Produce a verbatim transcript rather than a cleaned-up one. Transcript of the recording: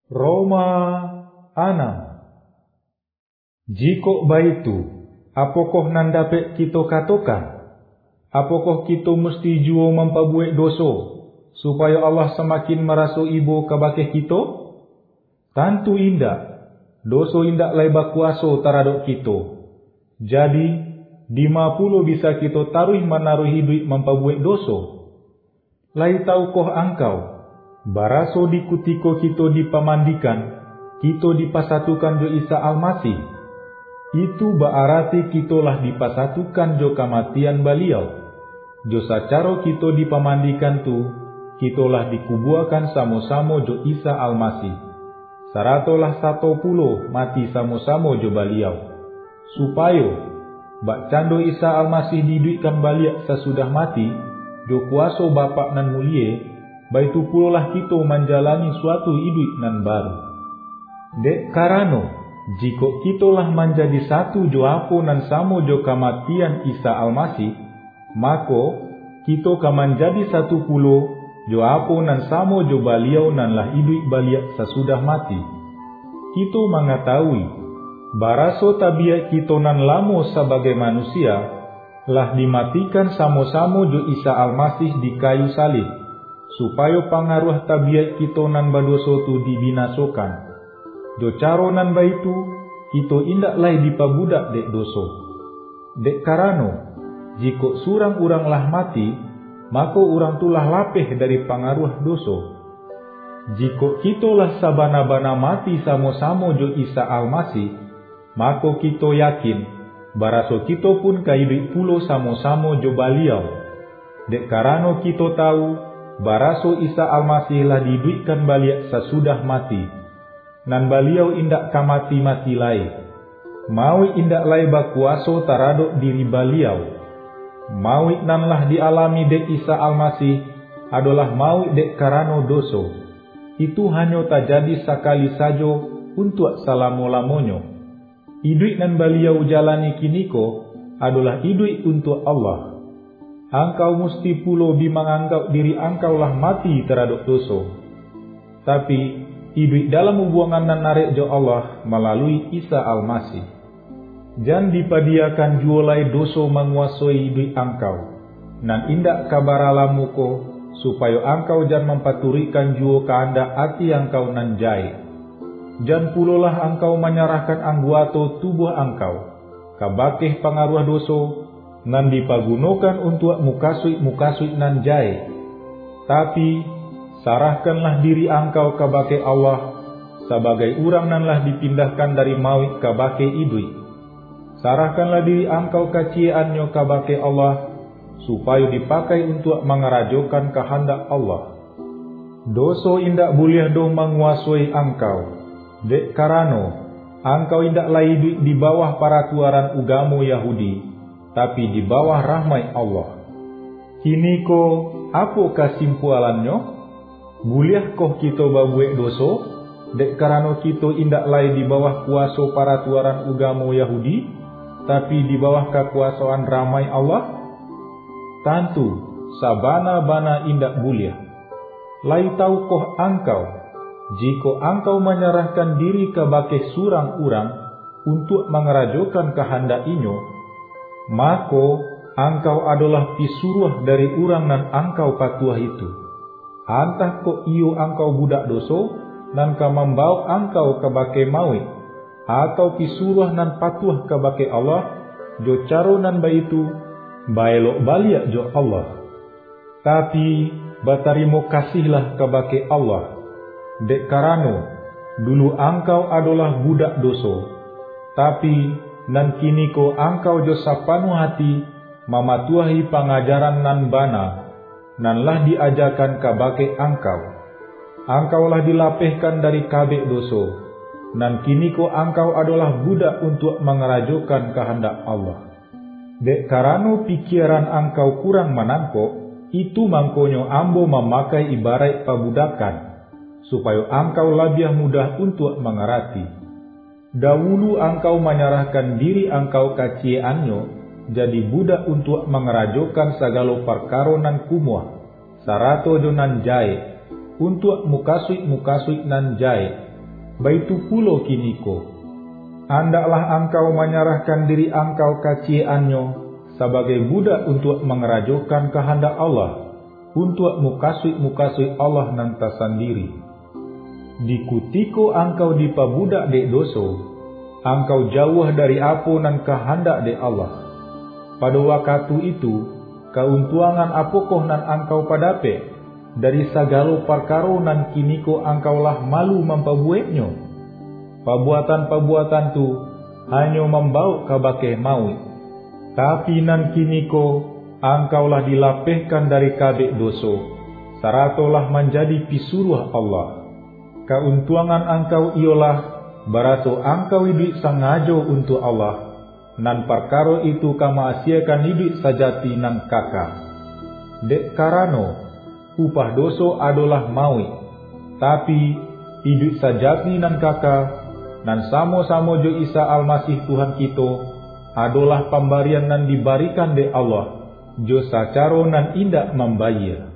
Roma enam. Jiko baitu, apakah nan dapat kita katakan? Apakah kita mesti jua mempabuat dosa, supaya Allah semakin merasa ibu kabake kita? Tentu indak. Dosa indak lai berkuasa terhadap kita. Jadi, di mana pula bisa kita taruh menaruhi duit mempabuat dosa? Lai tahukah engkau, baraso di kutiko kita dipamandikan, kita dipasatukan jo Isa Al-Masih. Itu berarti kita lah dipasatukan jo kematian beliau. Jo secara kita dipamandikan tu, kita lah dikubuakan sama-sama jo Isa Al-Masih. Saratolah satu puluh mati sama-sama jo beliau. Supaya, bak cando Isa Al-Masih diduitkan balik sesudah mati, jo kuasa Bapa nan mulia, baitu pula lah kita menjalani suatu hidup nan baru. Dek karano, jika kita lah menjadi satu jo apa nan samo jo kematian Isa Al-Masih, maka kita akan menjadi satu puluh jo apa nan samo jo beliau nan lah hidup balik sesudah mati. Kita mengetahui, baraso tabiat kita nan lamo sebagai manusia, lah dimatikan sama-sama jo Isa Al-Masih di kayu salib, supaya pengaruh tabiat kita nan berdosa tu dibinasokan. Jo caro nan baitu, kita indak lai dipabudak dek dosa. Dek karano, jika surang urang lah mati, maka urang tu lah lapeh dari pengaruh dosa. Jika kita lah sabana-bana mati sama-sama jo Isa Al-Masih, maka kita yakin, baraso kita pun kahidup pulo sama-sama jo beliau. Dek karano kita tahu, baraso Isa Al-Masih lah diduitkan balik sesudah mati. Nan beliau indak kamati-mati lai. Mawi indak lai berkuasa terhadap diri beliau. Mawi nan lah dialami dek Isa Al-Masih adalah mawi dek karano dosa. Itu hanya terjadi sekali saja untuk selama-lamanya. Hidup nan beliau jalani kiniko adalah hidup untuk Allah. Engkau mesti pula menganggap diri engkau lah mati terhadap dosa. Tapi hidup dalam hubungan nan narik jo Allah melalui Isa Al-Masih. Jangan dipadiakan jualai dosa menguasai hidup engkau. Nan indak kabaralamuko supaya engkau jangan mempaturikan jua kehendak hati engkau nan jahit. Jangan pula lah engkau menyerahkan anggota tubuh engkau kabakeh pengaruh dosa nan dipagunakan untuk mukasui-mukasui nan jahit. Tapi sarahkanlah diri engkau kabake Allah sebagai urang nan lah dipindahkan dari maut kabake hidup. Sarahkanlah diri engkau kaciannya kabake Allah supaya dipakai untuk mengerajokan kehendak Allah. Dosa indak boleh do menguasai engkau. Dek karano, engkau indak lah hidup di bawah peraturan agama Yahudi, tapi di bawah rahmat Allah. Kini ko, apa kesimpulannya? Bolehkah kita berbuat dosa? Dek karano kita indak lah di bawah kuasa peraturan agama Yahudi, tapi di bawah kekuasaan rahmat Allah? Tentu, sabana-bana indak boleh. Lai tahukah engkau, jika engkau menyerahkan diri kabake surang urang untuk mengerajokan kehendak inyo, maka engkau adalah pisuruh dari urang nan engkau patuah itu. Antah ko iyo engkau budak dosa, nan ka membawa engkau kabake maut, atau pisuruh nan patuah kabake Allah, jo caro nan baitu, baelok balik jo Allah. Tapi batarimo kasihlah kabake Allah. Dek karano, dulu engkau adalah budak dosa, tapi nan kini ko engkau jo sapanu hati mematuahi pengajaran nan bana, nan lah diajarkan kabake engkau. Engkau lah dilapehkan dari kabeh dosa, nan kini ko engkau adalah budak untuk mengerajokan kehendak Allah. Dek karano pikiran engkau kurang menampok, itu mangkonyo ambo memakai ibarat pabudakan, supaya engkau lebih mudah untuk mengerti. Dahulu engkau menyerahkan diri engkau kaciannya, jadi budak untuk mengerajokan segala perkara nan kumuah, sarato jo nan jahit, untuk mukasui-mukasui nan jahit, baitu pulo kiniko. Andaklah engkau menyerahkan diri engkau kaciannya sebagai budak untuk mengerajokan kehendak Allah, untuk mukasui-mukasui Allah nanta sendiri. Dikutiko engkau dipabudak dek doso, engkau jauh dari apa nan kehendak dek Allah. Pada waktu itu, keuntungan apokoh nan engkau padape dari segala perkara nan kiniko engkaulah malu memperbuatnya. Perbuatan-perbuatan tu hanya membau kabake maut. Tapi nan kiniko engkaulah dilapihkan dari kabeh dosa, seratolah menjadi pisuruh Allah. Keuntungan engkau ialah barato engkau hidup sengaja untuk Allah, nan perkara itu kamaasiakan hidup sajati nan kakak. Dek karano upah dosa adalah maut, tapi hidup sajati nan kakak nan samo-samo jo Isa Almasih Tuhan kita adalah pemberian nan diberikan de Allah jo sacara nan indak membayar.